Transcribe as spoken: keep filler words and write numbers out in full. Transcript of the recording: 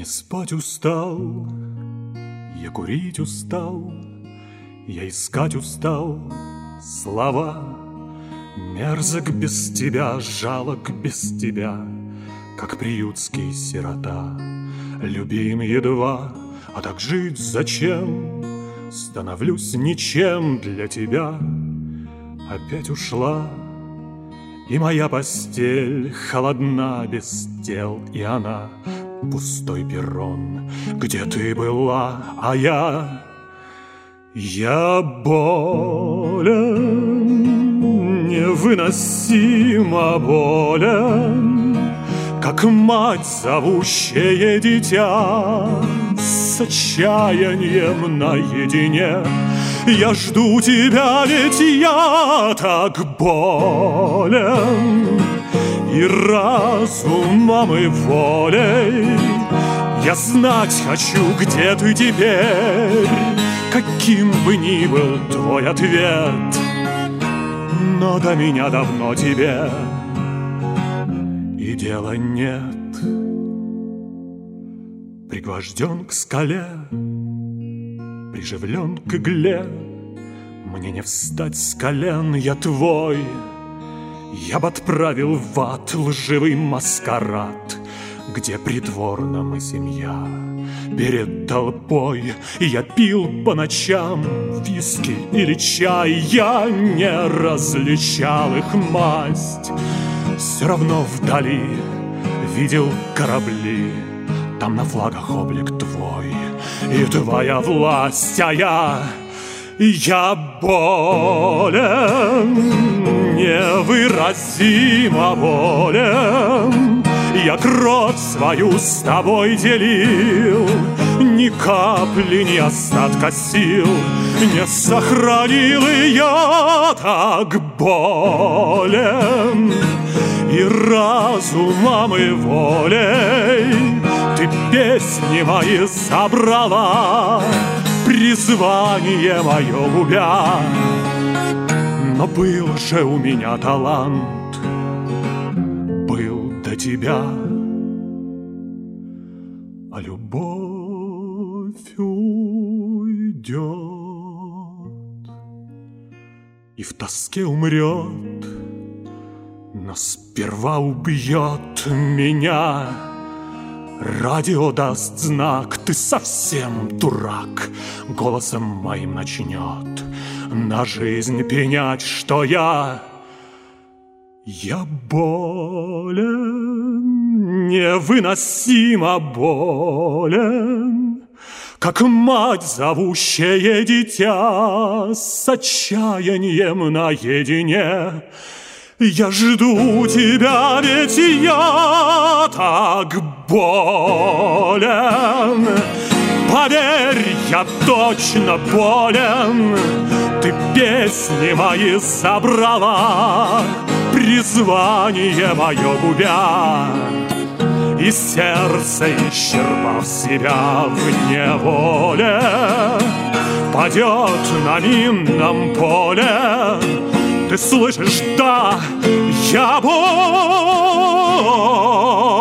не спать устал, я курить устал, я искать устал слова. Мерзок без тебя, жалок без тебя, как приютский сирота. Любим едва, а так жить зачем? Становлюсь ничем для тебя. Опять ушла, и моя постель холодна без тел, и она пустой перрон, где ты была, а я... Я болен, невыносимо болен, как мать, зовущая дитя с отчаянием наедине. Я жду тебя, ведь я так болен, и разумом и волей я знать хочу, где ты теперь, каким бы ни был твой ответ. Но до меня давно тебе и дела нет. Пригвожден к скале, приживлен к игле, мне не встать с колен, я твой. Я б отправил в ад лживый маскарад, где притворна мы семья. Перед толпой я пил по ночам виски или чай, я не различал их масть. Все равно вдали видел корабли, там на флагах облик твой и твоя власть, а я... Я болен, невыразимо болен. Я кровь свою с тобой делил, ни капли, ни остатка сил не сохранил, и я так болен. И разумом, и волей ты песни мои забрала, призвание мое губя. Но был же у меня талант, был до тебя, а любовь уйдет и в тоске умрет, но сперва убьет меня. Радио даст знак, ты совсем дурак, голосом моим начнет на жизнь пенять, что я... Я болен, невыносимо болен, как мать, зовущая дитя с отчаянием наедине. Я жду тебя, ведь я так болен. Поверь, я точно болен. Ты песни мои забрала, призвание мое губя. И сердце, исчерпав себя в неволе, падет на минном поле. Ты слышишь, да, я болен.